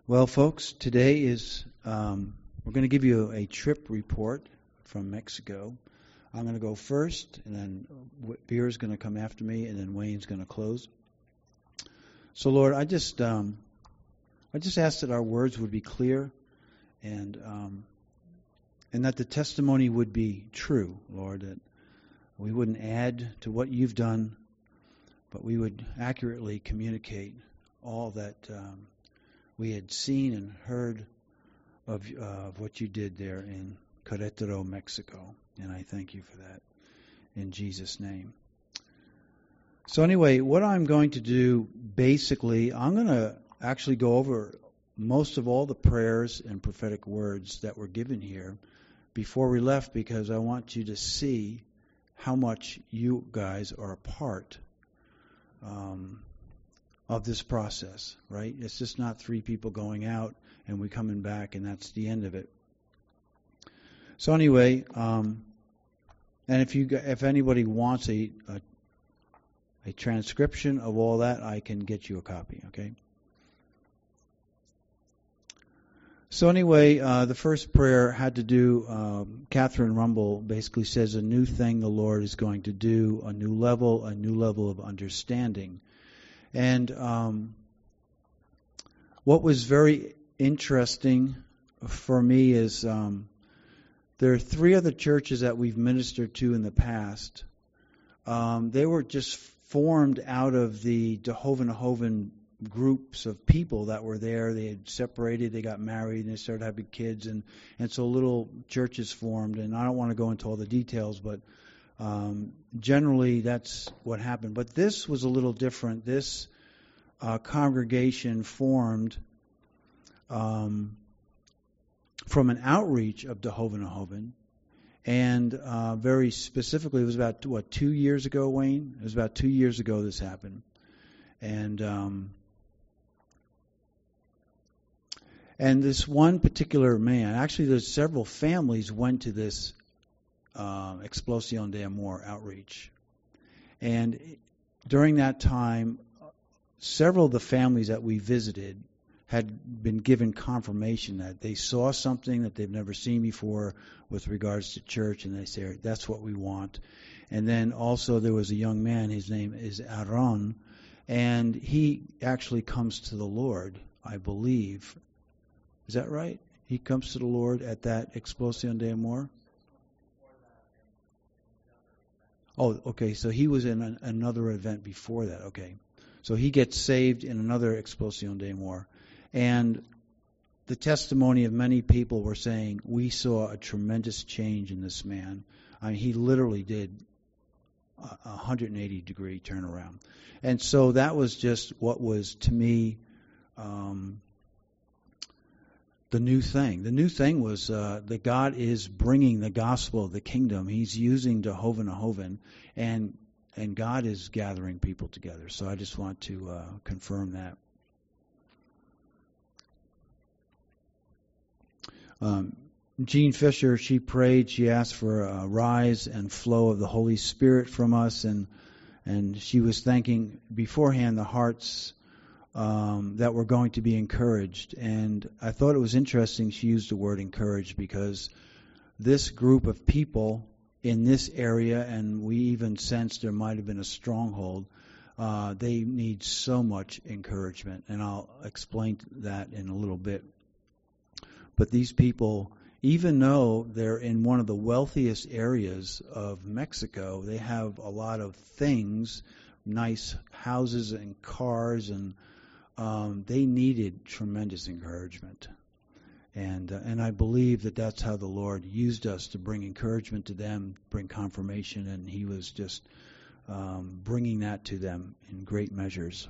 Well, folks, today is we're going to give you a trip report from Mexico. I'm going to go first, and then Beer's going to come after me, and then Wayne's going to close. So, Lord, I just ask that our words would be clear, and that the testimony would be true, Lord. That we wouldn't add to what you've done, but we would accurately communicate all that we had seen and heard of what you did there in Querétaro, Mexico. And I thank you for that in Jesus' name. So anyway, what I'm going to do, basically, I'm going to actually go over most of all the prayers and prophetic words that were given here before we left, because I want you to see how much you guys are a part of this process, right? It's just not three people going out and we coming back and that's the end of it. So anyway, and if anybody wants a transcription of all that, I can get you a copy, okay? So anyway, the first prayer had to do, Catherine Rumble basically says a new thing the Lord is going to do, a new level of understanding. And what was very interesting for me is there are three other churches that we've ministered to in the past. They were just formed out of the Jehovah groups of people that were there. They had separated, they got married, and they started having kids, and so little churches formed. And I don't want to go into all the details, but generally that's what happened. But this was a little different. This congregation formed from an outreach of Jehovah, and very specifically, it was about 2 years ago, Wayne? It was about 2 years ago this happened. And this one particular man, actually there's several families went to this Explosion de Amor outreach. And during that time, several of the families that we visited had been given confirmation that they saw something that they've never seen before with regards to church, and they say, that's what we want. And then also there was a young man, his name is Aaron, and he actually comes to the Lord, I believe. Is that right? He comes to the Lord at that Explosion de Amor? Oh, okay, so he was in another event before that, okay. So he gets saved in another Explosion de Amor. And the testimony of many people were saying, we saw a tremendous change in this man. I mean, he literally did a 180-degree turnaround. And so that was just what was, to me, the new thing. The new thing was that God is bringing the gospel of the kingdom. He's using Jehovah, and God is gathering people together. So I just want to confirm that. Jean Fisher, she prayed. She asked for a rise and flow of the Holy Spirit from us, and she was thanking beforehand the hearts that were going to be encouraged. And I thought it was interesting she used the word encouraged, because this group of people in this area, and we even sensed there might have been a stronghold, they need so much encouragement. And I'll explain that in a little bit. But these people, even though they're in one of the wealthiest areas of Mexico, they have a lot of things, nice houses and cars, and they needed tremendous encouragement. And I believe that that's how the Lord used us to bring encouragement to them, bring confirmation, and He was just bringing that to them in great measures.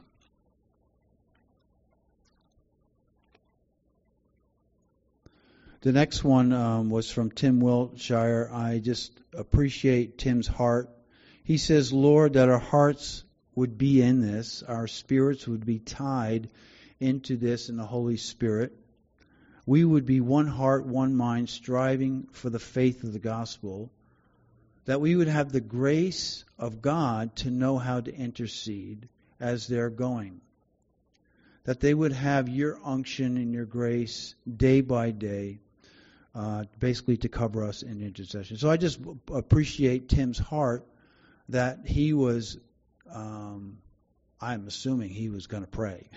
The next one was from Tim Wiltshire. I just appreciate Tim's heart. He says, Lord, that our hearts would be in this, our spirits would be tied into this in the Holy Spirit. We would be one heart, one mind, striving for the faith of the gospel, that we would have the grace of God to know how to intercede as they're going, that they would have your unction and your grace day by day, basically to cover us in intercession. So I just appreciate Tim's heart that he was, I'm assuming he was going to pray.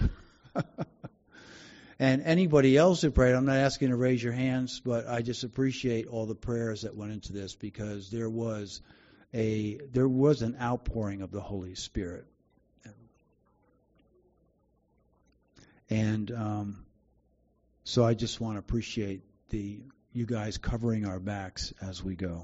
And anybody else who prayed, I'm not asking to raise your hands, but I just appreciate all the prayers that went into this, because there was an outpouring of the Holy Spirit. And so I just want to appreciate you guys covering our backs as we go.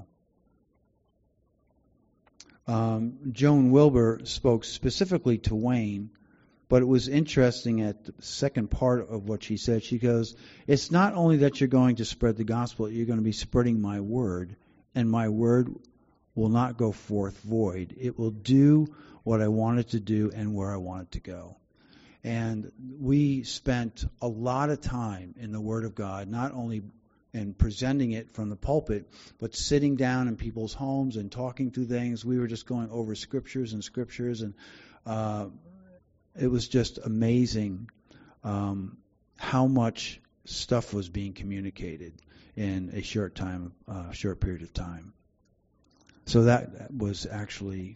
Joan Wilbur spoke specifically to Wayne, but it was interesting at the second part of what she said. She goes, it's not only that you're going to spread the gospel, you're going to be spreading my word, and my word will not go forth void. It will do what I want it to do and where I want it to go. And we spent a lot of time in the Word of God, not only in presenting it from the pulpit, but sitting down in people's homes and talking through things. We were just going over scriptures, and it was just amazing how much stuff was being communicated in a short period of time. So that was actually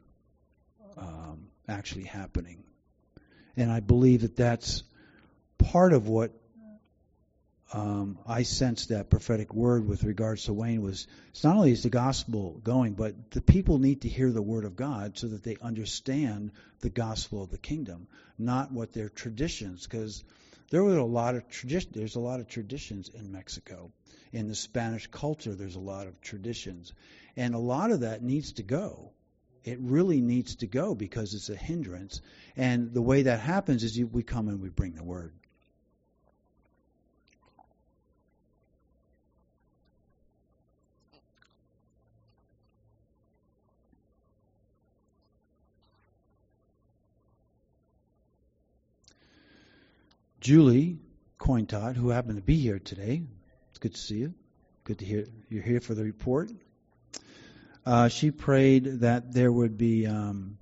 happening. And I believe that that's part of what I sensed that prophetic word with regards to Wayne was, it's not only is the gospel going, but the people need to hear the word of God so that they understand the gospel of the kingdom, not what their traditions, because there's a lot of traditions in Mexico. In the Spanish culture, there's a lot of traditions. And a lot of that needs to go. It really needs to go because it's a hindrance. And the way that happens is we come and we bring the word. Julie Cointot, who happened to be here today, it's good to see you. Good to hear you're here for the report. She prayed that there would be an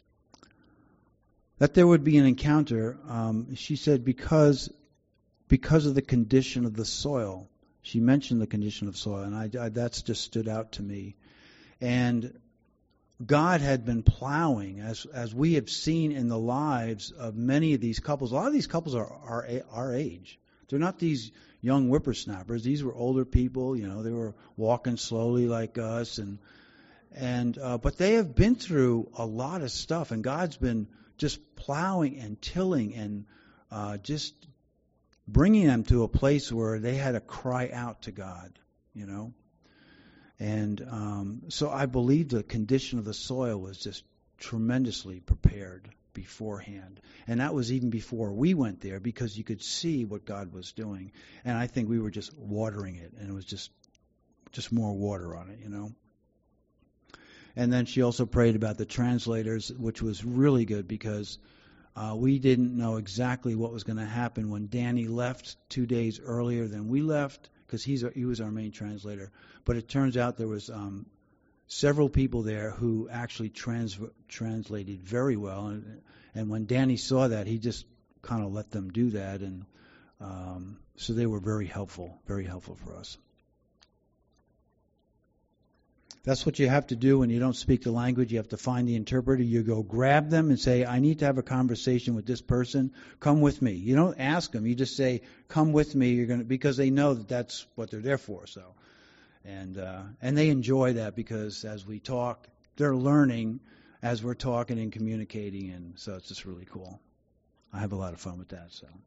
encounter. She said because of the condition of the soil. She mentioned the condition of soil, and that's just stood out to me. And God had been plowing, as we have seen in the lives of many of these couples. A lot of these couples are our age. They're not these young whippersnappers. These were older people. They were walking slowly like us, but they have been through a lot of stuff, and God's been just plowing and tilling and just bringing them to a place where they had to cry out to God, And so I believe the condition of the soil was just tremendously prepared beforehand. And that was even before we went there, because you could see what God was doing. And I think we were just watering it, and it was just more water on it, And then she also prayed about the translators, which was really good, because we didn't know exactly what was going to happen when Danny left 2 days earlier than we left, because he was our main translator. But it turns out there was several people there who actually translated very well. And when Danny saw that, he just kind of let them do that. And so they were very helpful for us. That's what you have to do when you don't speak the language. You have to find the interpreter. You go grab them and say, I need to have a conversation with this person. Come with me. You don't ask them. You just say, come with me. Because they know that that's what they're there for. So, and they enjoy that, because as we talk, they're learning as we're talking and communicating. And so it's just really cool. I have a lot of fun with that. So.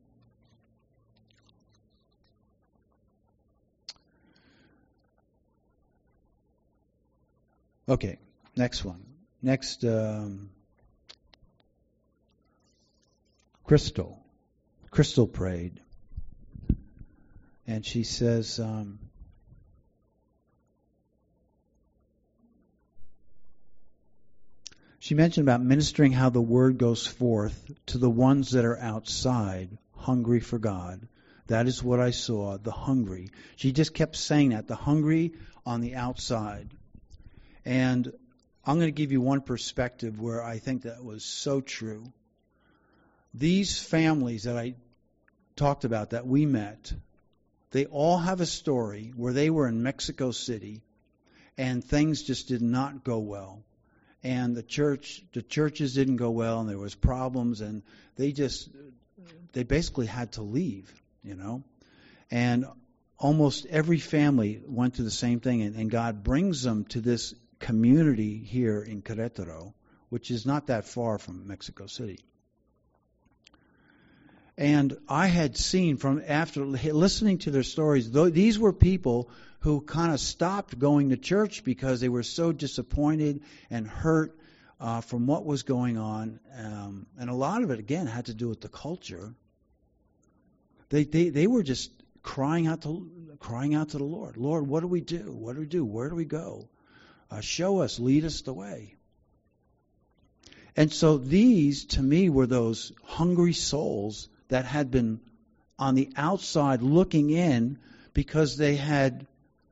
Okay, next one. Next, Crystal. Crystal prayed. And she says, she mentioned about ministering how the word goes forth to the ones that are outside, hungry for God. That is what I saw, the hungry. She just kept saying that, the hungry on the outside. And I'm going to give you one perspective where I think that was so true. these families that I talked about that we met, they all have a story where they were in Mexico City and things just did not go well. And the churches didn't go well, and there was problems, and they basically had to leave, And almost every family went through the same thing, and God brings them to this community here in Querétaro, which is not that far from Mexico City. And I had seen after listening to their stories, these were people who kind of stopped going to church because they were so disappointed and hurt from what was going on. And a lot of it, again, had to do with the culture. They were just crying out to the Lord. Lord, what do we do? What do we do? Where do we go? Show us, lead us the way. And so these, to me, were those hungry souls that had been on the outside looking in because they had,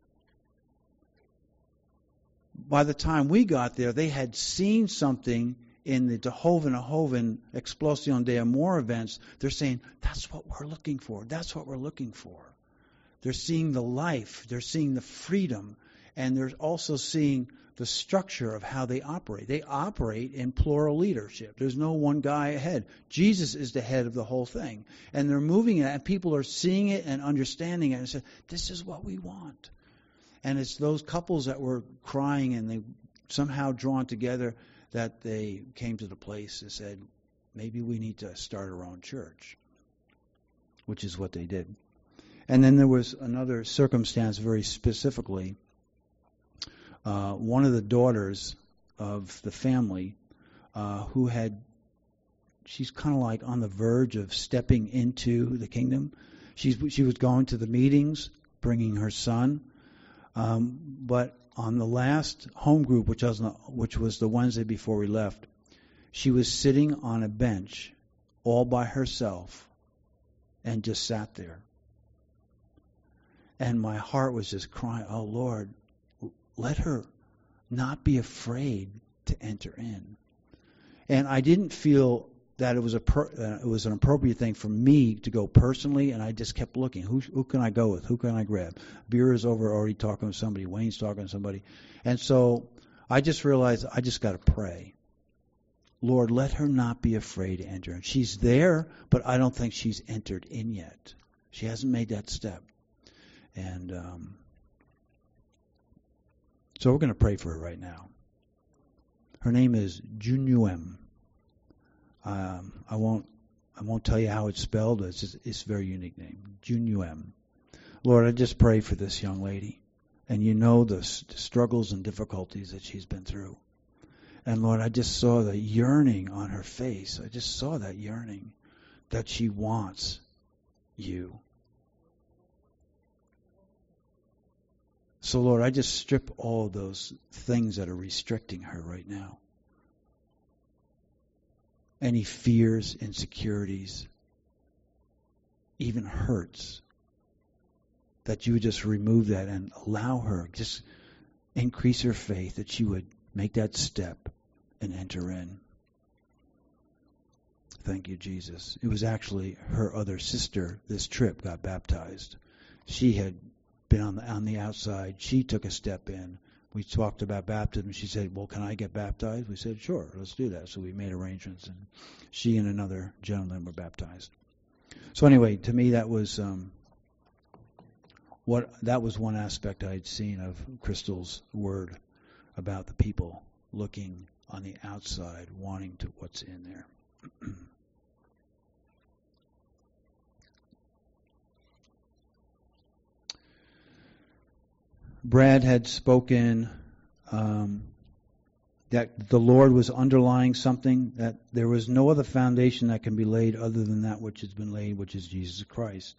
by the time we got there, they had seen something in the Jehovah Explosion de Amor events. They're saying, that's what we're looking for. That's what we're looking for. They're seeing the life. They're seeing the freedom. And they're also seeing the structure of how they operate. They operate in plural leadership. There's no one guy ahead. Jesus is the head of the whole thing. And they're moving it, and people are seeing it and understanding it and say, this is what we want. And it's those couples that were crying and they somehow drawn together that they came to the place and said, maybe we need to start our own church, which is what they did. And then there was another circumstance very specifically. One of the daughters of the family she's kind of like on the verge of stepping into the kingdom. She was going to the meetings, bringing her son. But on the last home group, which was the Wednesday before we left, she was sitting on a bench all by herself and just sat there. And my heart was just crying, oh, Lord, let her not be afraid to enter in. And I didn't feel that it was an appropriate thing for me to go personally, and I just kept looking. Who can I go with? Who can I grab? Beera's over already talking to somebody. Wayne's talking to somebody. And so I just realized I just got to pray. Lord, let her not be afraid to enter in. She's there, but I don't think she's entered in yet. She hasn't made that step. And so we're going to pray for her right now. Her name is Junyuem. I won't tell you how it's spelled. It's a very unique name, Junyuem. Lord, I just pray for this young lady, and you know the struggles and difficulties that she's been through. And Lord, I just saw the yearning on her face. I just saw that yearning that she wants you. So Lord, I just strip all those things that are restricting her right now. Any fears, insecurities, even hurts, that you would just remove that and allow her, just increase her faith, that she would make that step and enter in. Thank you, Jesus. It was actually her other sister, this trip, got baptized. She had been on the outside. She took a step in. We talked about baptism. She said, well, can I get baptized? We said, sure, let's do that. So we made arrangements, and she and another gentleman were baptized. So anyway, to me, that was one aspect I had seen of Crystal's word about the people looking on the outside, wanting to what's in there. Brad had spoken that the Lord was underlying something, that there was no other foundation that can be laid other than that which has been laid, which is Jesus Christ.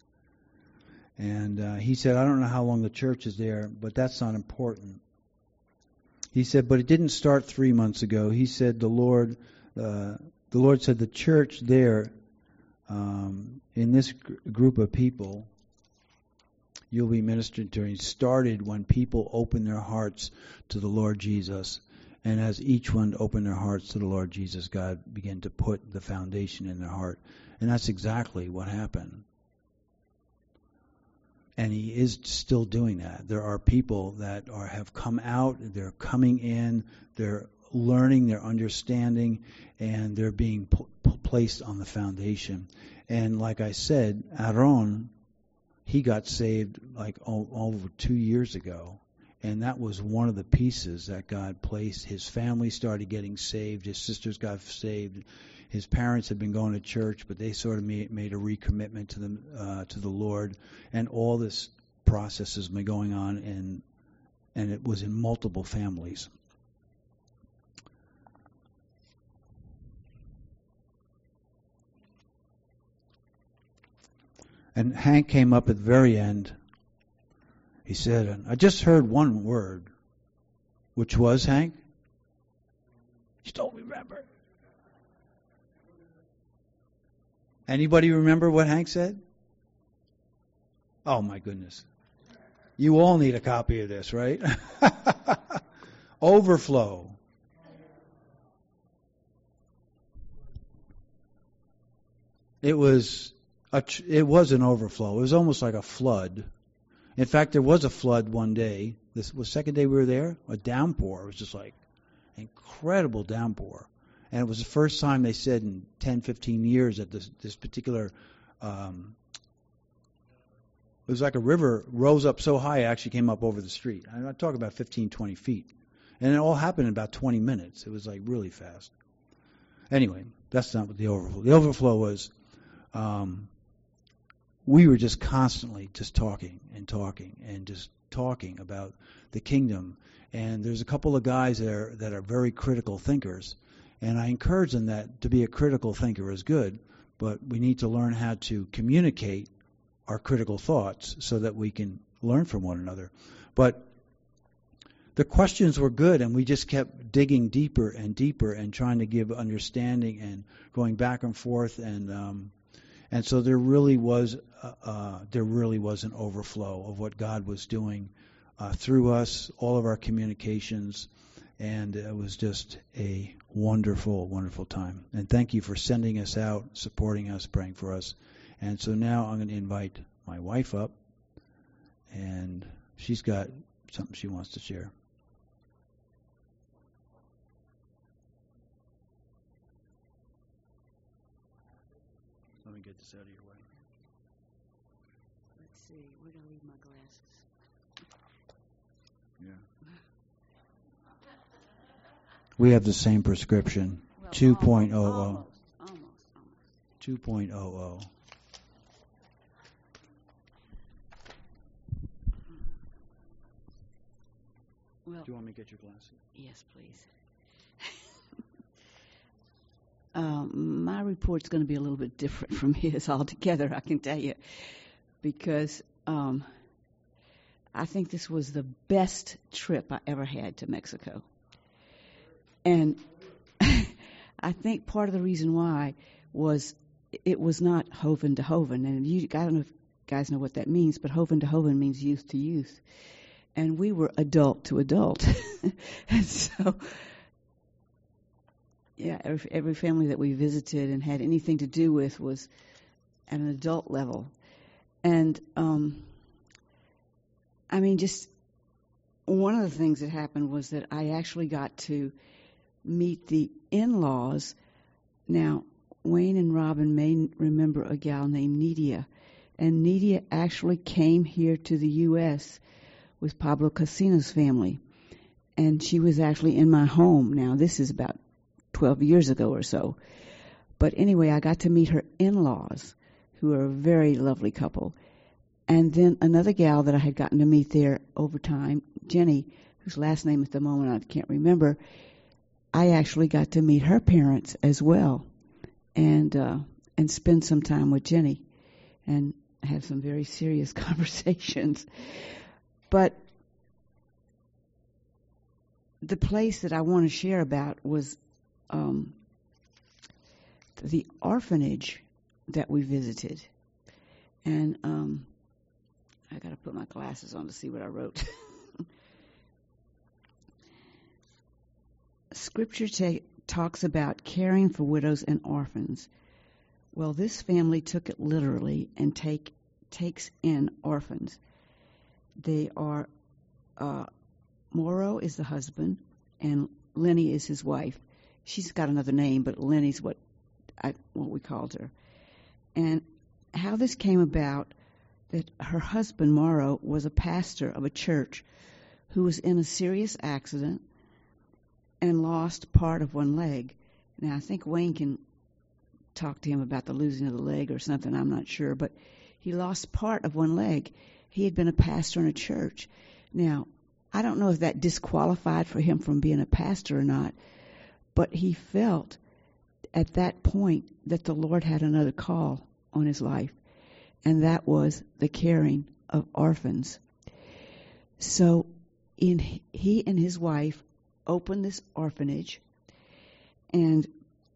And he said, I don't know how long the church is there, but that's not important. He said, but it didn't start 3 months ago. He said the Lord said the church there, in this group of people, you'll be ministered to, started when people opened their hearts to the Lord Jesus And as each one opened their hearts to the Lord Jesus, God began to put the foundation in their heart. And that's exactly what happened. And He is still doing that. There are people that have come out, they're coming in, they're learning, they're understanding, and they're being placed on the foundation. And like I said, Aaron, he got saved like over 2 years ago. And that was one of the pieces that God placed. His family started getting saved. His sisters got saved. His parents had been going to church, but they sort of made a recommitment to the Lord. And all this process has been going on, and it was in multiple families. And Hank came up at the very end. He said, I just heard one word, which was, Hank? You don't remember. Anybody remember what Hank said? Oh, my goodness. You all need a copy of this, right? Overflow. It was an overflow. It was almost like a flood. In fact, there was a flood one day. This was the second day we were there. A downpour. It was just like incredible downpour. And it was the first time they said in 10, 15 years that this particular, it was like a river rose up so high it actually came up over the street. I'm talking about 15, 20 feet. And it all happened in about 20 minutes. It was like really fast. Anyway, that's not what the overflow. The overflow was, we were just constantly just talking and just talking about the kingdom. And there's a couple of guys there that are very critical thinkers. And I encourage them that to be a critical thinker is good, but we need to learn how to communicate our critical thoughts so that we can learn from one another. But the questions were good, and we just kept digging deeper and deeper and trying to give understanding and going back and forth. And so there really was an overflow of what God was doing through us, all of our communications, and it was just a wonderful, wonderful time. And thank you for sending us out, supporting us, praying for us. And so now I'm going to invite my wife up, and she's got something she wants to share. Let me get this out of your way. Let's see, where did I leave my glasses? Yeah. We have the same prescription, well, 2.00. Almost. 2.00. Well, do you want me to get your glasses? Yes, please. My report's going to be a little bit different from his altogether, I can tell you, because I think this was the best trip I ever had to Mexico. And I think part of the reason why was it was not Hoven to Hoven. And I don't know if you guys know what that means, but Hoven to Hoven means youth to youth. And we were adult to adult. And so, yeah, every family that we visited and had anything to do with was at an adult level. And, I mean, just one of the things that happened was that I actually got to meet the in-laws. Now, Wayne and Robin may remember a gal named Nidia. And Nidia actually came here to the U.S. with Pablo Casino's family. And she was actually in my home. Now, this is about 12 years ago or so. But anyway, I got to meet her in-laws, who are a very lovely couple. And then another gal that I had gotten to meet there over time, Jenny, whose last name at the moment I can't remember, I actually got to meet her parents as well and spend some time with Jenny and have some very serious conversations. But the place that I want to share about was the orphanage that we visited. And I got to put my glasses on to see what I wrote. Scripture talks about caring for widows and orphans. Well, this family took it literally and takes in orphans. They are, Morrow is the husband, and Lenny is his wife. She's got another name, but Lenny's what we called her. And how this came about, that her husband, Morrow, was a pastor of a church who was in a serious accident and lost part of one leg. Now, I think Wayne can talk to him about the losing of the leg or something, I'm not sure, but he lost part of one leg. He had been a pastor in a church. Now, I don't know if that disqualified for him from being a pastor or not, but he felt at that point that the Lord had another call on his life, and that was the caring of orphans. So he and his wife opened this orphanage, and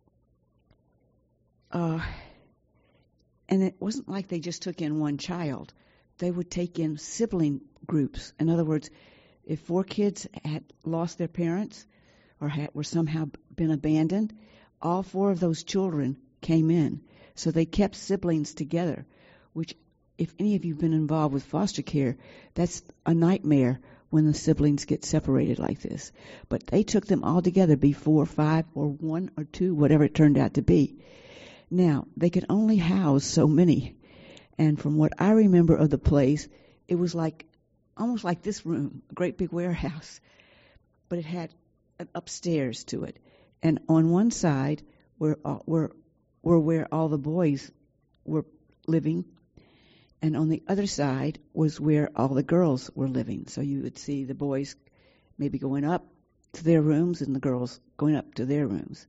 it wasn't like they just took in one child. They would take in sibling groups. In other words, if 4 kids had lost their parents or were somehow been abandoned, all 4 of those children came in. So they kept siblings together, which, if any of you have been involved with foster care, that's a nightmare when the siblings get separated like this. But they took them all together, be 4 or 5 or 1 or 2, whatever it turned out to be. Now, they could only house so many. And from what I remember of the place, it was almost like this room, a great big warehouse. But it had an upstairs to it. And on one side were where all the boys were living. And on the other side was where all the girls were living. So you would see the boys maybe going up to their rooms and the girls going up to their rooms.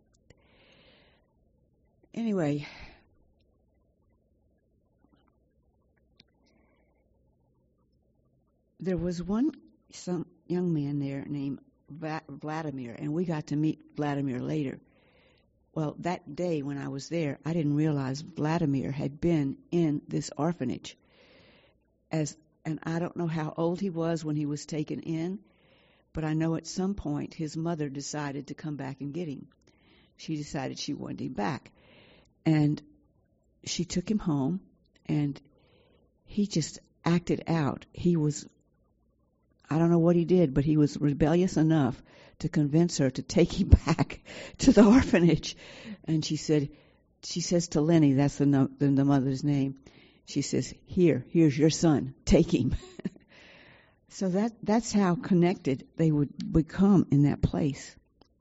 Anyway, there was some young man there named Vladimir, and we got to meet Vladimir later. Well, that day when I was there, I didn't realize Vladimir had been in this orphanage. And I don't know how old he was when he was taken in, but I know at some point his mother decided to come back and get him. She decided she wanted him back. And she took him home, and he just acted out. I don't know what he did, but he was rebellious enough to convince her to take him back to the orphanage. And she says to Lenny, that's the mother's name, she says, here's your son, take him. So that's how connected they would become in that place.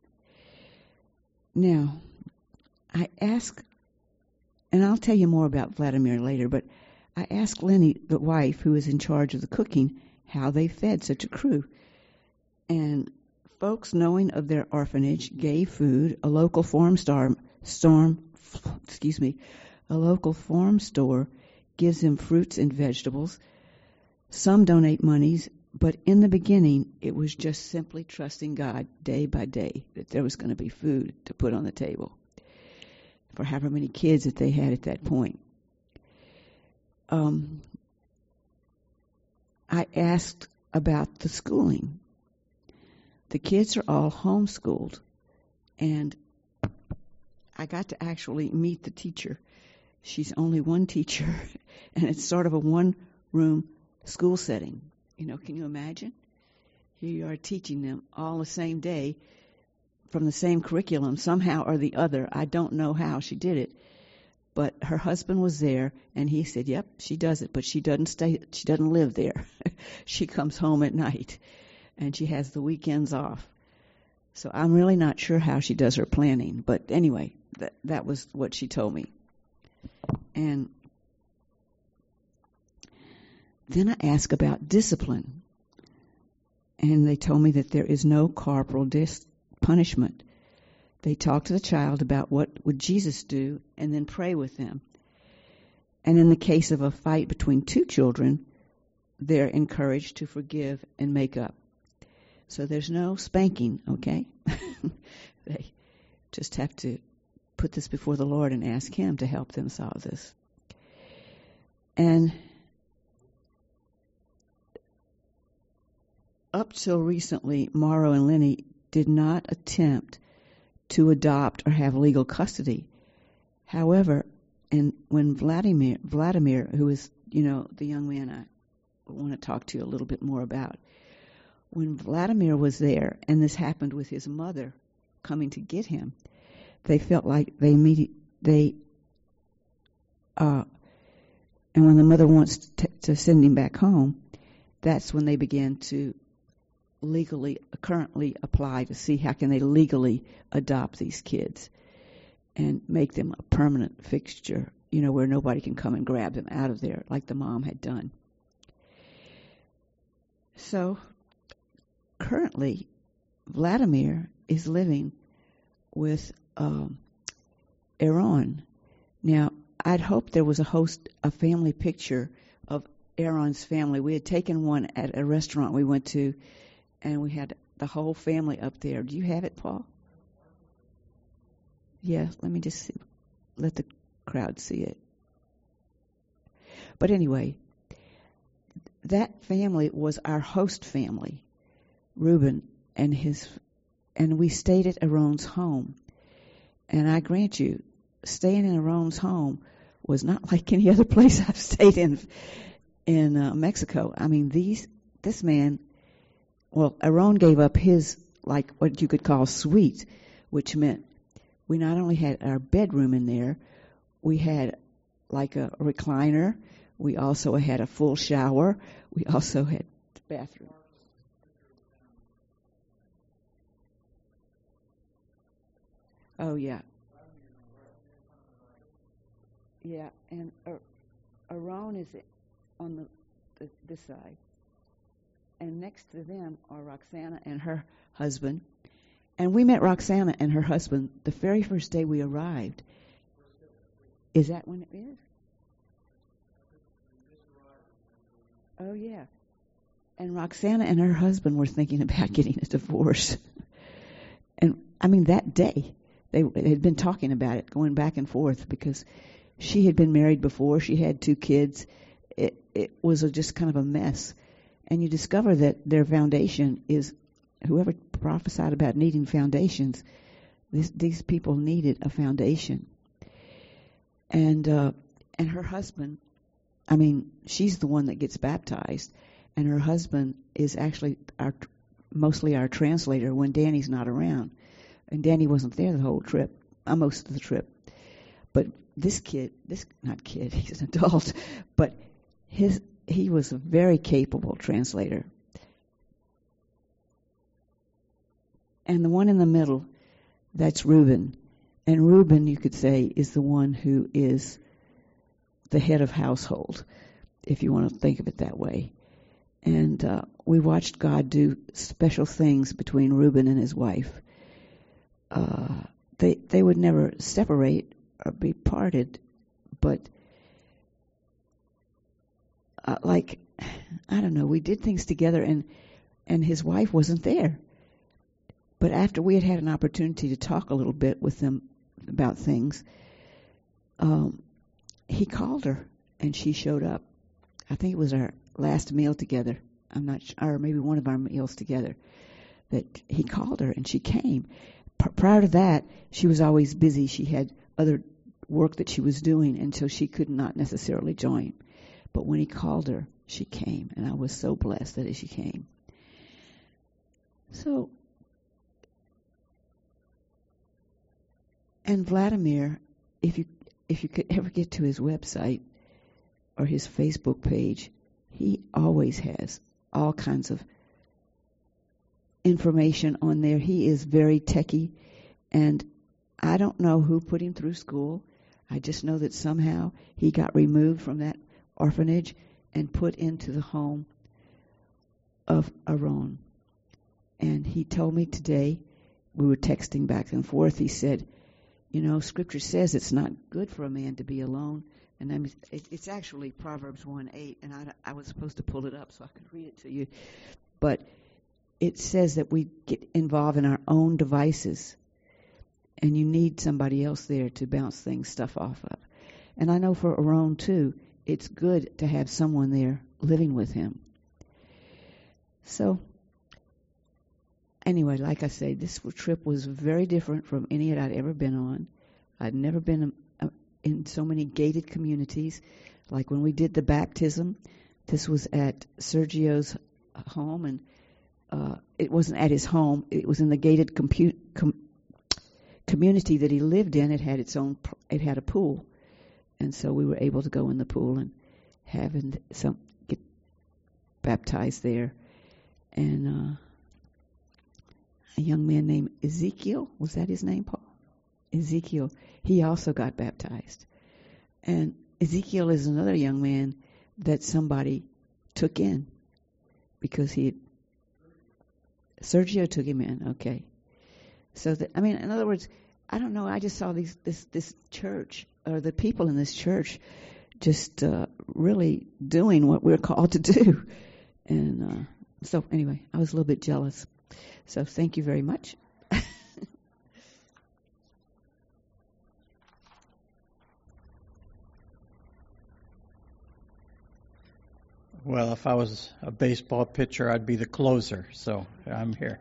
Now, I ask, and I'll tell you more about Vladimir later, but I asked Lenny, the wife, who is in charge of the cooking, how they fed such a crew. And folks, knowing of their orphanage, gave food. A local farm store gives them fruits and vegetables. Some donate monies, but in the beginning, it was just simply trusting God day by day that there was going to be food to put on the table for however many kids that they had at that point. I asked about the schooling. The kids are all homeschooled, and I got to actually meet the teacher. She's only one teacher, and it's sort of a one-room school setting. Can you imagine? Here you are teaching them all the same day from the same curriculum, somehow or the other. I don't know how she did it, but her husband was there, and he said, yep, she does it, but she doesn't live there. She comes home at night, and she has the weekends off. So I'm really not sure how she does her planning, but anyway, that was what she told me. And then I asked about discipline, and they told me that there is no corporal punishment. They talk to the child about what would Jesus do and then pray with them. And in the case of a fight between 2 children, they're encouraged to forgive and make up. So there's no spanking, okay? They just have to put this before the Lord and ask Him to help them solve this. And up till recently, Morrow and Lenny did not attempt to adopt or have legal custody. However, and when Vladimir, who is, the young man I want to talk to you a little bit more about, when Vladimir was there, and this happened with his mother coming to get him, they felt like and when the mother wants to send him back home, that's when they began to currently apply to see how can they legally adopt these kids and make them a permanent fixture, where nobody can come and grab them out of there like the mom had done. So currently, Vladimir is living with Aaron. Now, I'd hoped there was a family picture of Aaron's family. We had taken one at a restaurant we went to, and we had the whole family up there. Do you have it, Paul? Yeah, let me just let the crowd see it. But anyway, that family was our host family, Reuben and we stayed at Aaron's home. And I grant you, staying in Aaron's home was not like any other place I've stayed in Mexico. I mean, this man, Aaron gave up his, like what you could call suite, which meant we not only had our bedroom in there, we had like a recliner. We also had a full shower. We also had the bathroom. Oh, yeah. Yeah, and Aaron is on this side. And next to them are Roxana and her husband. And we met Roxana and her husband the very first day we arrived. Is that when it is? Oh, yeah. And Roxana and her husband were thinking about getting a divorce. And, I mean, that day, they had been talking about it, going back and forth, because she had been married before. She had 2 kids. It was just kind of a mess. And you discover that their foundation is, whoever prophesied about needing foundations, these people needed a foundation. And her husband, I mean, she's the one that gets baptized, and her husband is actually mostly our translator when Danny's not around. And Danny wasn't there the whole trip, most of the trip. But he's an adult, but he was a very capable translator. And the one in the middle, that's Reuben. And Reuben, you could say, is the one who is the head of household, if you want to think of it that way. And we watched God do special things between Reuben and his wife. They would never separate or be parted, but I don't know, we did things together, and his wife wasn't there. But after we had an opportunity to talk a little bit with them about things, he called her, and she showed up. I think it was our last meal together. I'm not sure, or maybe one of our meals together, that he called her, and she came. Prior to that, she was always busy. She had other work that she was doing, and so she could not necessarily join. But when he called her, she came, and I was so blessed that she came. So, and Vladimir, if you could ever get to his website or his Facebook page, he always has all kinds of information on there. He is very techie, and I don't know who put him through school. I just know that somehow he got removed from that orphanage and put into the home of Aaron. And he told me today, we were texting back and forth, he said, Scripture says it's not good for a man to be alone. And it's actually Proverbs 1:8, and I was supposed to pull it up so I could read it to you. But it says that we get involved in our own devices, and you need somebody else there to bounce stuff off of. And I know for Aaron, too, it's good to have someone there living with him. So, anyway, like I say, this trip was very different from any that I'd ever been on. I'd never been in so many gated communities. Like when we did the baptism, this was at Sergio's home, and it wasn't at his home. It was in the gated community that he lived in. It had it had a pool, and so we were able to go in the pool and get baptized there. And a young man named Ezekiel, was that his name, Paul? Ezekiel, he also got baptized. And Ezekiel is another young man that somebody took in because Sergio took him in, okay. So, in other words, I don't know, I just saw this church, or the people in this church, just really doing what we're called to do. And so, anyway, I was a little bit jealous. So, thank you very much. Well, if I was a baseball pitcher, I'd be the closer, so I'm here.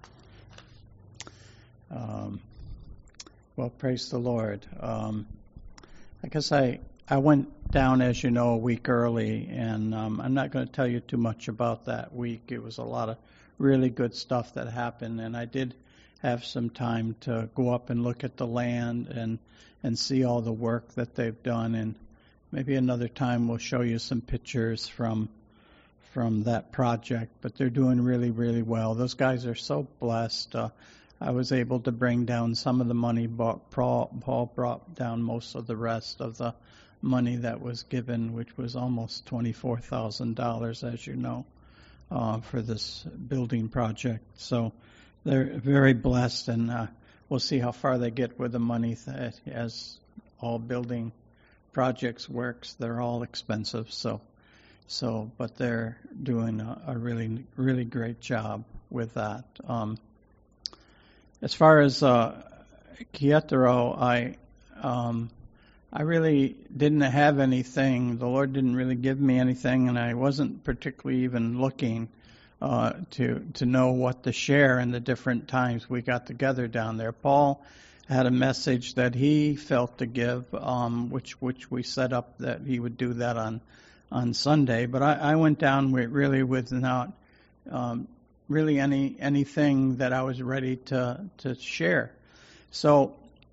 Well, praise the Lord. I guess I went down, as you know, a week early, and I'm not going to tell you too much about that week. It was a lot of really good stuff that happened, and I did have some time to go up and look at the land and see all the work that they've done, and maybe another time we'll show you some pictures from that project, but they're doing really, really well. Those guys are so blessed. I was able to bring down some of the money. Paul brought down most of the rest of the money that was given, which was almost $24,000, as you know, for this building project. So they're very blessed, and we'll see how far they get with the money. As all building projects works, they're all expensive. But they're doing a really, really great job with that. As far as Querétaro, I really didn't have anything. The Lord didn't really give me anything, and I wasn't particularly even looking to know what to share in the different times we got together down there. Paul had a message that he felt to give, which we set up that he would do that on Sunday. But I went down with not really anything that I was ready to share. So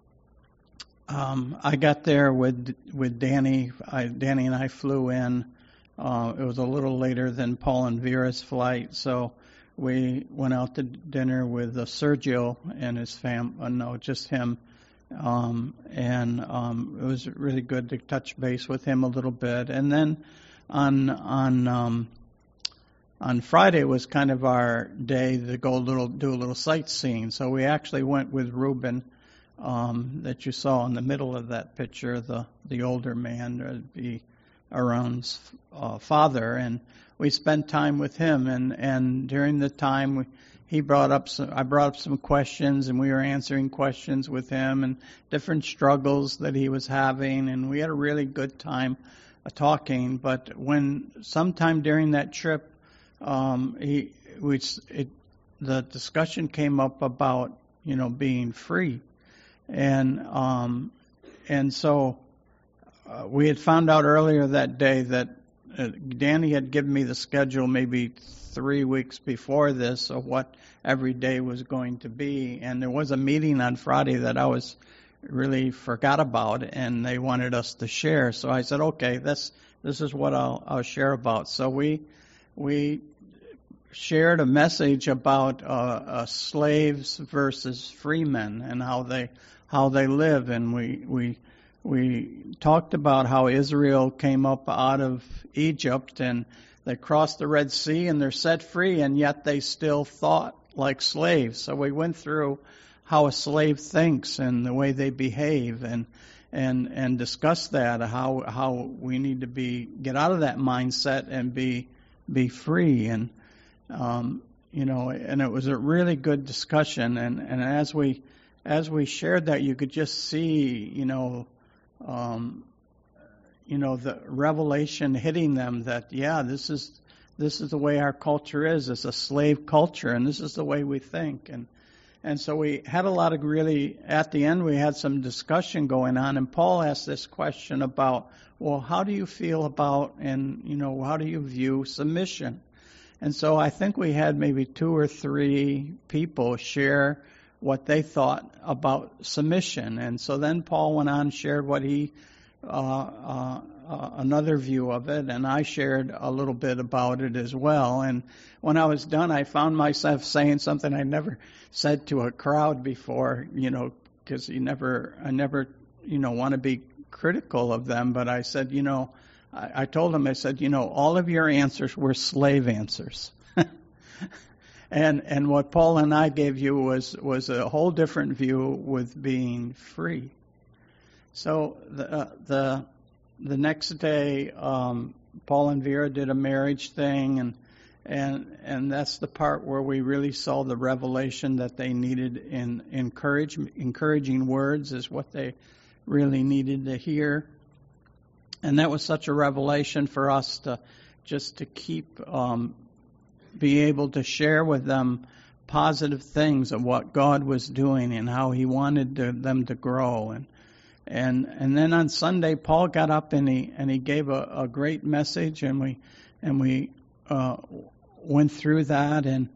I got there with Danny. Danny and I flew in. It was a little later than Paul and Vera's flight, so we went out to dinner with Sergio and his family. No, just him. And it was really good to touch base with him a little bit. And then on Friday was kind of our day to go do a little sightseeing. So we actually went with Reuben, that you saw in the middle of that picture, the older man, the Aaron's father, and we spent time with him. And during the time, I brought up some questions, and we were answering questions with him and different struggles that he was having, and we had a really good time talking. But sometime during that trip, the discussion came up about being free, and so we had found out earlier that day that Danny had given me the schedule maybe 3 weeks before this of what every day was going to be, and there was a meeting on Friday that I was really forgot about, and they wanted us to share. So I said, okay, this is what I'll share about. So we shared a message about slaves versus free men and how they live, and we talked about how Israel came up out of Egypt and they crossed the Red Sea and they're set free, and yet they still thought like slaves. So we went through how a slave thinks and the way they behave, and discussed that, how we need to get out of that mindset and be free. And and it was a really good discussion. And as we shared that, you could just see the revelation hitting them that, this this is the way our culture is. It's a slave culture, and this is the way we think. And so we had a lot of really, at the end, we had some discussion going on, and Paul asked this question about, well, how do you feel about, and, how do you view submission? And so I think we had maybe 2 or 3 people share what they thought about submission. And so then Paul went on and shared what he, another view of it, and I shared a little bit about it as well. And when I was done, I found myself saying something I never said to a crowd before, because I never, want to be critical of them. But I said, I told them, I said, all of your answers were slave answers. And what Paul and I gave you was a whole different view with being free. So the next day, Paul and Vera did a marriage thing, and that's the part where we really saw the revelation that they needed in encouraging words is what they really needed to hear. And that was such a revelation for us to keep be able to share with them positive things of what God was doing and how He wanted them to grow. And then on Sunday, Paul got up and he gave a great message, and we went through that, and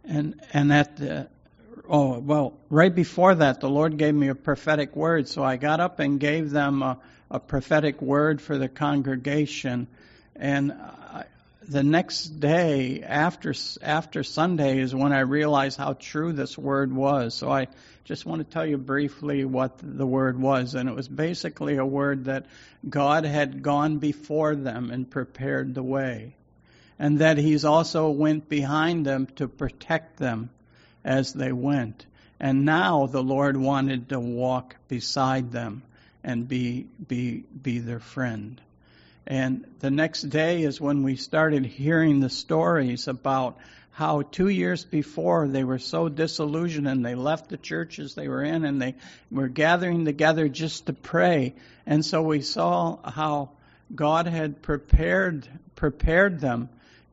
at right before that, the Lord gave me a prophetic word, so I got up and gave them a prophetic word for the congregation, and the next day after Sunday is when I realized how true this word was. So I just want to tell you briefly what the word was. And it was basically a word that God had gone before them and prepared the way. And that He's also went behind them to protect them as they went. And now the Lord wanted to walk beside them and be their friend. And the next day is when we started hearing the stories about how 2 years before they were so disillusioned and they left the churches they were in and they were gathering together just to pray. And so we saw how God had prepared them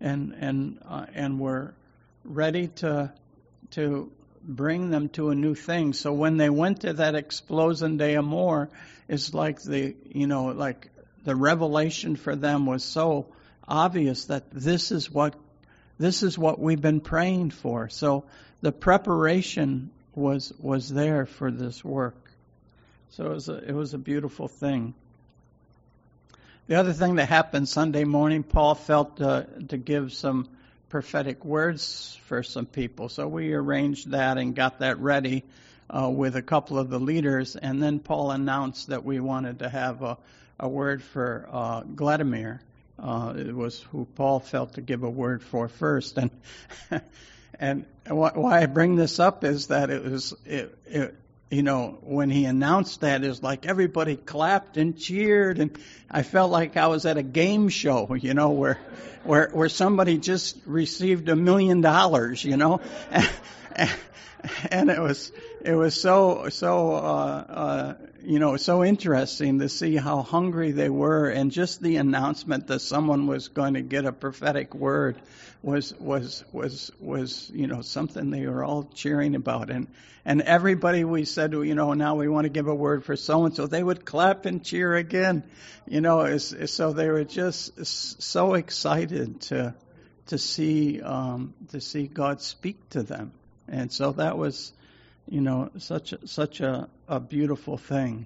and were ready to bring them to a new thing. So when they went to that Explosion de Amor, it's like the revelation for them was so obvious that this is what we've been praying for. So the preparation was there for this work. So it was a beautiful thing. The other thing that happened Sunday morning, Paul felt to give some prophetic words for some people. So we arranged that and got that ready with a couple of the leaders. And then Paul announced that we wanted to have a word for Vladimir. It was who Paul felt to give a word for first. And why I bring this up is that it was when he announced that, it was like everybody clapped and cheered, and I felt like I was at a game show, where somebody just received $1 million, and it was so interesting to see how hungry they were, and just the announcement that someone was going to get a prophetic word was something they were all cheering about, and everybody we said, now we want to give a word for so and so, they would clap and cheer again, so they were just so excited to see God speak to them. And so that was, such a beautiful thing.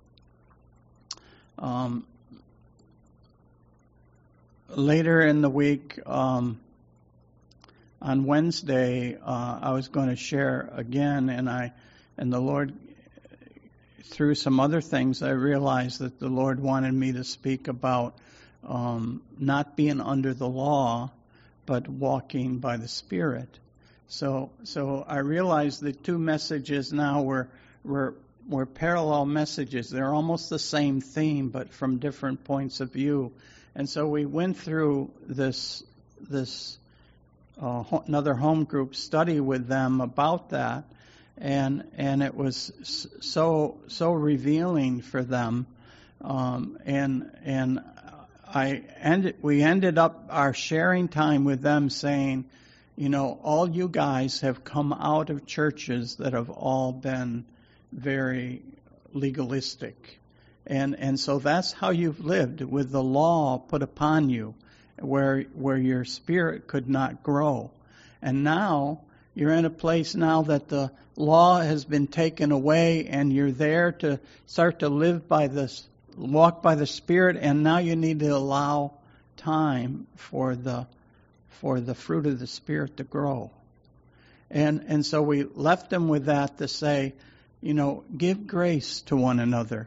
Later in the week, on Wednesday, I was going to share again, and the Lord, through some other things, I realized that the Lord wanted me to speak about not being under the law, but walking by the Spirit. So I realized the two messages now were parallel messages. They're almost the same theme, but from different points of view. And so we went through this another home group study with them about that, and it was so revealing for them. And we ended up our sharing time with them saying, all you guys have come out of churches that have all been very legalistic. And so that's how you've lived, with the law put upon you, where your spirit could not grow. And now you're in a place now that the law has been taken away, and you're there to start to live by this, walk by the Spirit, and now you need to allow time for the fruit of the Spirit to grow. And so we left them with that to say, give grace to one another.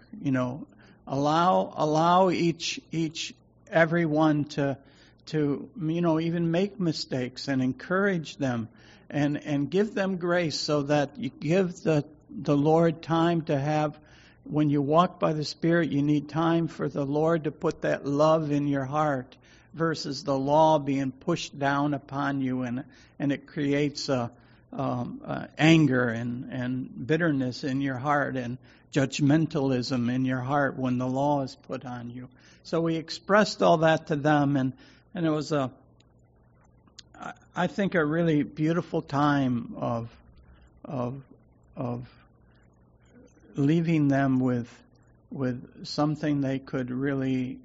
Allow everyone to even make mistakes, and encourage them, and give them grace, so that you give the Lord time to have. When you walk by the Spirit, you need time for the Lord to put that love in your heart, versus the law being pushed down upon you, and it creates anger and bitterness in your heart, and judgmentalism in your heart when the law is put on you. So we expressed all that to them, and it was I think a really beautiful time of leaving them with something they could really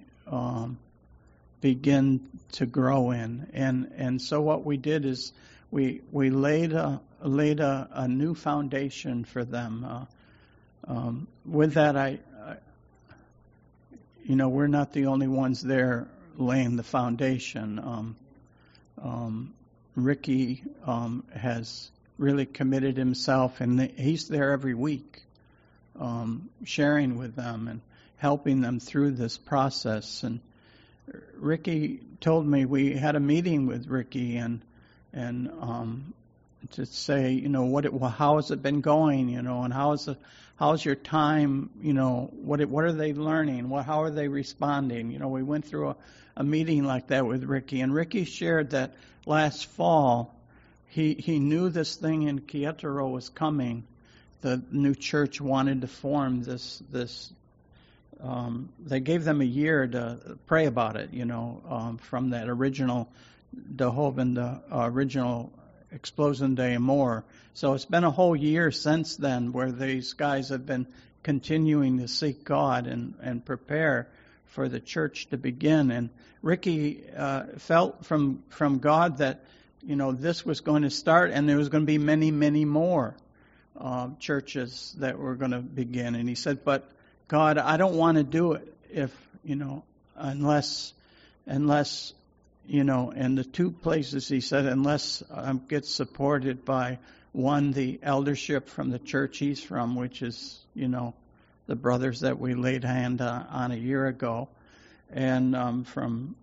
begin to grow in. And so what we did is we laid a new foundation for them. With that, we're not the only ones there laying the foundation. Ricky has really committed himself, and he's there every week, sharing with them and helping them through this process. And Ricky told me, we had a meeting with Ricky, and to say, how has it been going, and how's your time, what are they learning, how are they responding? We went through a meeting like that with Ricky, and Ricky shared that last fall he knew this thing in Querétaro was coming. The new church wanted to form this. They gave them a year to pray about it, from that original Dehoven, the original Explosion de Amor. So it's been a whole year since then where these guys have been continuing to seek God and prepare for the church to begin. And Ricky felt from God that, this was going to start, and there was going to be many, many more churches that were going to begin. And he said, but God, I don't want to do it unless in the two places, he said, unless I get supported by, one, the eldership from the church he's from, which is, the brothers that we laid hand on a year ago, and from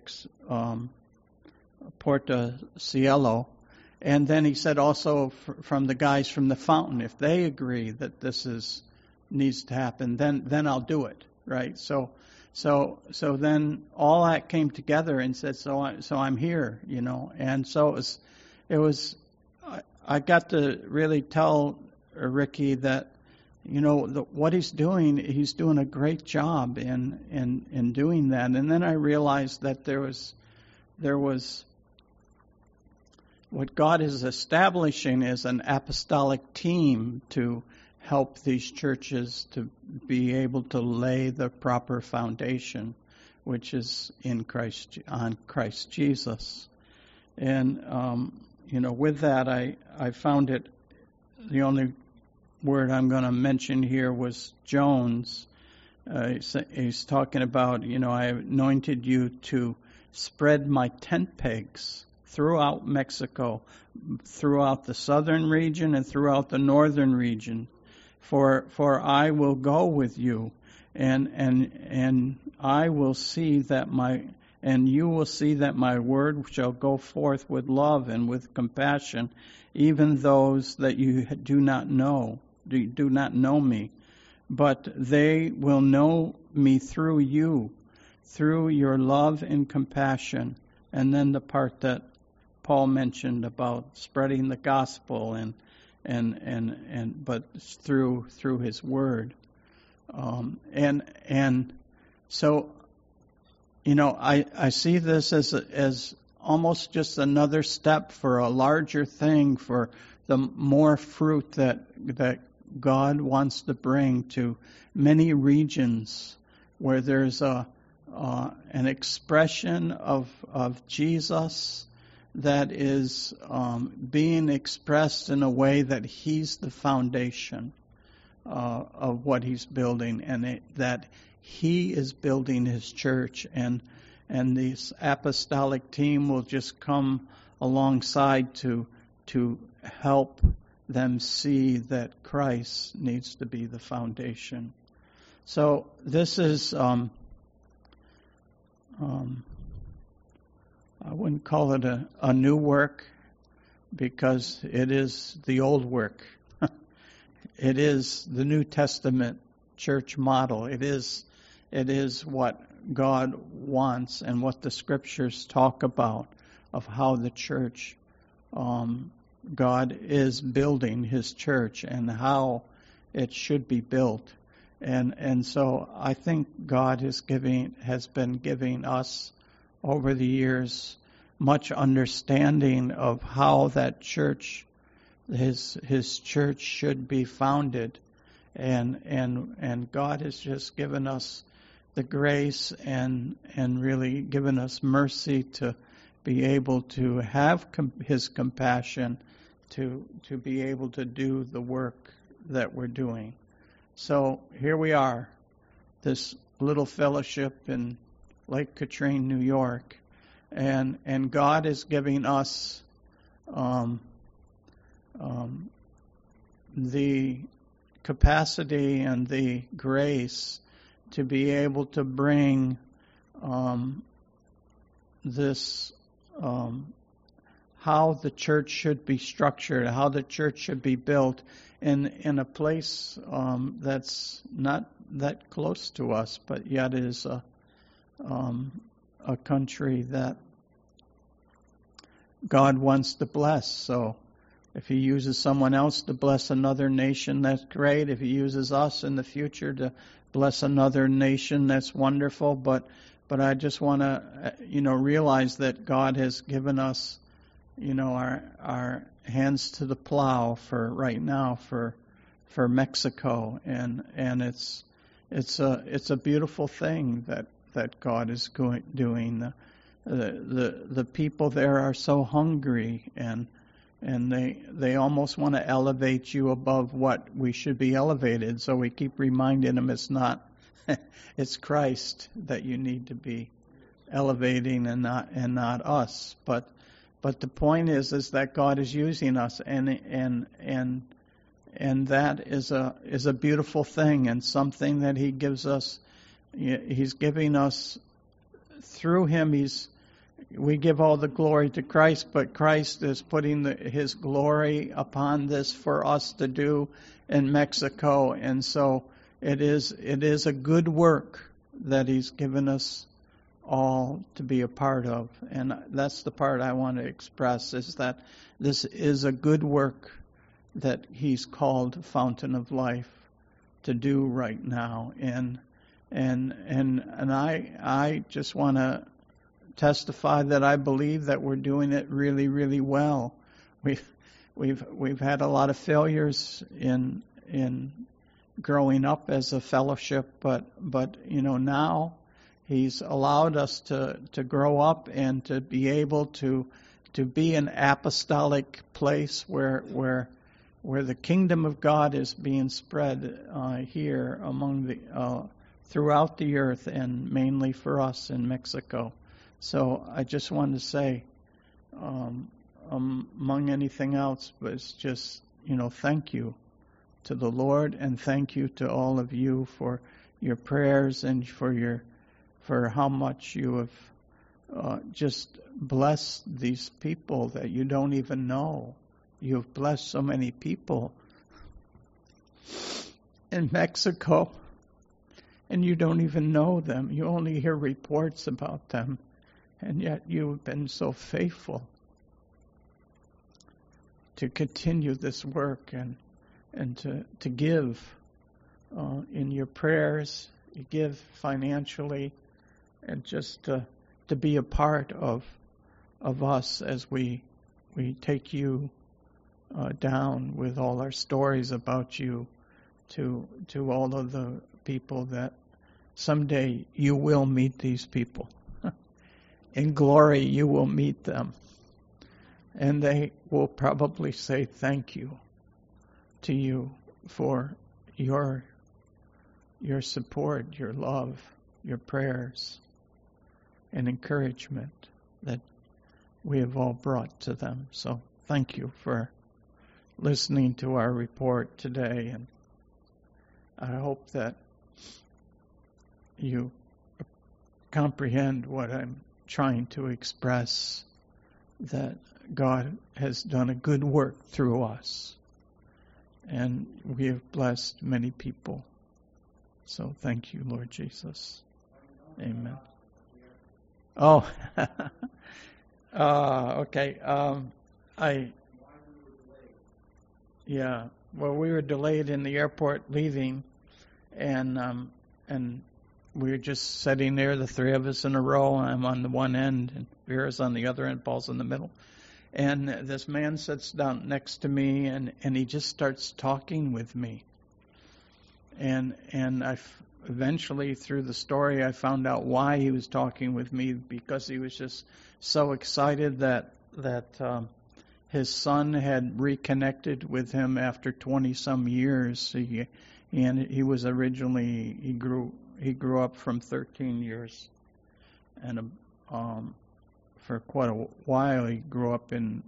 Porto Cielo. And then he said also from the guys from the Fountain, if they agree that this needs to happen, then I'll do it, right? So then all that came together and said, so I'm here, and so it was I got to really tell Ricky that, what he's doing a great job in doing that. And then I realized that there was what God is establishing is an apostolic team to help these churches to be able to lay the proper foundation, which is on Christ Jesus. And with that, I found it. The only word I'm going to mention here was Jones. He's talking about, I anointed you to spread my tent pegs throughout Mexico, throughout the southern region and throughout the northern region. For I will go with you, and I will see that you will see that my word shall go forth with love and with compassion, even those that you do not know me, but they will know me through you, through your love and compassion. And then the part that Paul mentioned about spreading the gospel but through his word, and so I see this as almost just another step for a larger thing, for the more fruit that God wants to bring to many regions where there's an expression of Jesus that is being expressed in a way that He's the foundation of what He's building, and that He is building His church, and this apostolic team will just come alongside to help them see that Christ needs to be the foundation. So this is I wouldn't call it a new work, because it is the old work. It is the New Testament church model. It is what God wants and what the Scriptures talk about of how the church, God is building His church and how it should be built. And so I think God has been giving us over the years much understanding of how that church, His church should be founded, and God has just given us the grace and really given us mercy to be able to have His compassion to be able to do the work that we're doing. So here we are, this little fellowship in Lake Katrine, New York, and God is giving us the capacity and the grace to be able to bring this, how the church should be structured, how the church should be built in a place that's not that close to us, but yet is a country that God wants to bless. So if He uses someone else to bless another nation, that's great. If He uses us in the future to bless another nation, that's wonderful. But I just want to, realize that God has given us, our hands to the plow for right now for Mexico, and it's a beautiful thing that God is doing. The people there are so hungry, and they almost want to elevate you above what we should be elevated. So we keep reminding them it's not, it's Christ that you need to be elevating, and not us. But the point is that God is using us, and that is a beautiful thing, and something that He gives us. He's giving us through Him. We give all the glory to Christ, but Christ is putting His glory upon this for us to do in Mexico, and so it is a good work that He's given us all to be a part of. And that's the part I want to express, is that this is a good work that He's called Fountain of Life to do right now. And I just want to testify that I believe that we're doing it really, really well. We've had a lot of failures in growing up as a fellowship, but now He's allowed us to grow up and to be able to be an apostolic place where the kingdom of God is being spread here among throughout the earth, and mainly for us in Mexico. So I just wanted to say, among anything else, but it's just, thank you to the Lord, and thank you to all of you for your prayers and for how much you have just blessed these people that you don't even know. You've blessed so many people in Mexico, and you don't even know them. You only hear reports about them, and yet you've been so faithful to continue this work and to give in your prayers. You give financially, and just to be a part of us as we take you down with all our stories about you to all of the people that someday you will meet these people. In glory, you will meet them. And they will probably say thank you to you for your support, your love, your prayers, and encouragement that we have all brought to them. So thank you for listening to our report today. And I hope that you comprehend what I'm trying to express, that God has done a good work through us, and we have blessed many people. So thank you, Lord Jesus. Amen. Oh, okay. Well, we were delayed in the airport leaving, and we were just sitting there, the three of us in a row. I'm on the one end, and Vera's on the other end, Paul's in the middle. And this man sits down next to me, and he just starts talking with me. And eventually, through the story, I found out why he was talking with me, because he was just so excited that his son had reconnected with him after 20-some years. He was originally, he grew up from 13 years, and for quite a while he grew up in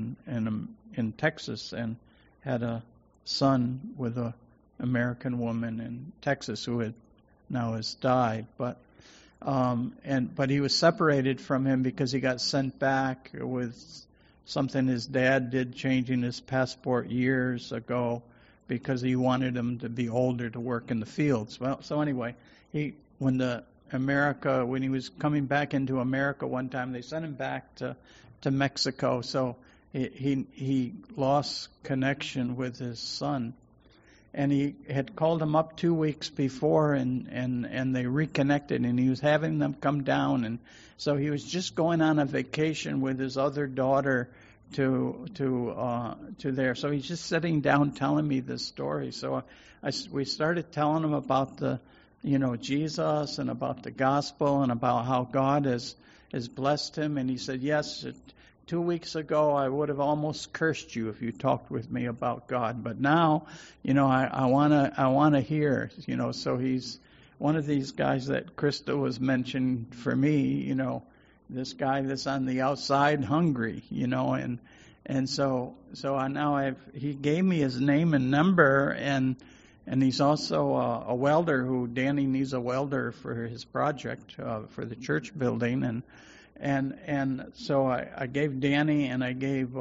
Texas and had a son with a American woman in Texas who has died, but he was separated from him because he got sent back with something his dad did, changing his passport years ago because he wanted him to be older to work in the fields. Well, so anyway, when he was coming back into America one time, they sent him back to Mexico, so he lost connection with his son. And he had called him up 2 weeks before, and they reconnected, and he was having them come down, and so he was just going on a vacation with his other daughter to there. So he's just sitting down telling me this story. So we started telling him about Jesus and about the gospel and about how God has blessed him, and he said, yes, 2 weeks ago, I would have almost cursed you if you talked with me about God. But now, I want to hear. So he's one of these guys that Krista was mentioned for me. This guy that's on the outside, hungry. And so he gave me his name and number, and he's also a welder Danny needs a welder for his project for the church building, and so I gave Danny and I gave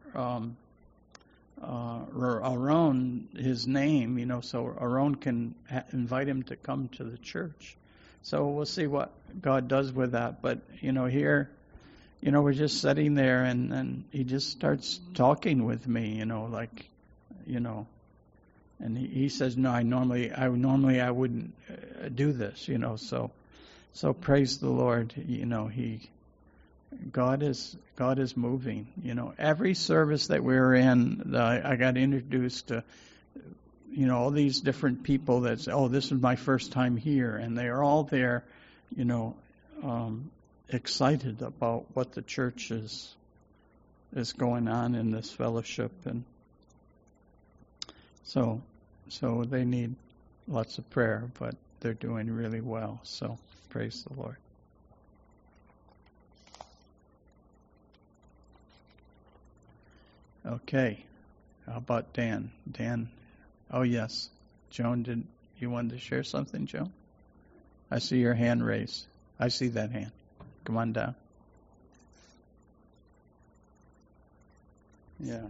Aaron his name, so Aaron can invite him to come to the church. So we'll see what God does with that. But here, we're just sitting there, and he just starts talking with me, and he says, no, I wouldn't do this, So praise the Lord, God is moving. Every service that we're in, I got introduced to, all these different people that say, oh, this is my first time here, and they are all there, excited about what the church is going on in this fellowship, and so they need lots of prayer, but they're doing really well. So praise the Lord. Okay, how about Dan? Dan, oh yes, Joan, did you want to share something, Joan? I see your hand raised. I see that hand. Come on down. Yeah.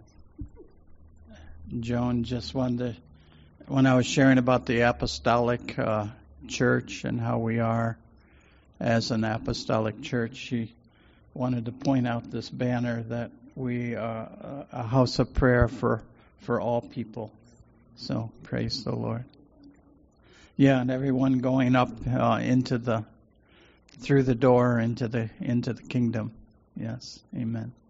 Joan just wanted to, when I was sharing about the apostolic church and how we are as an apostolic church, she wanted to point out this banner that we are a house of prayer for all people. So praise the Lord. Yeah, and everyone going up into the through the door into the kingdom. Yes, amen.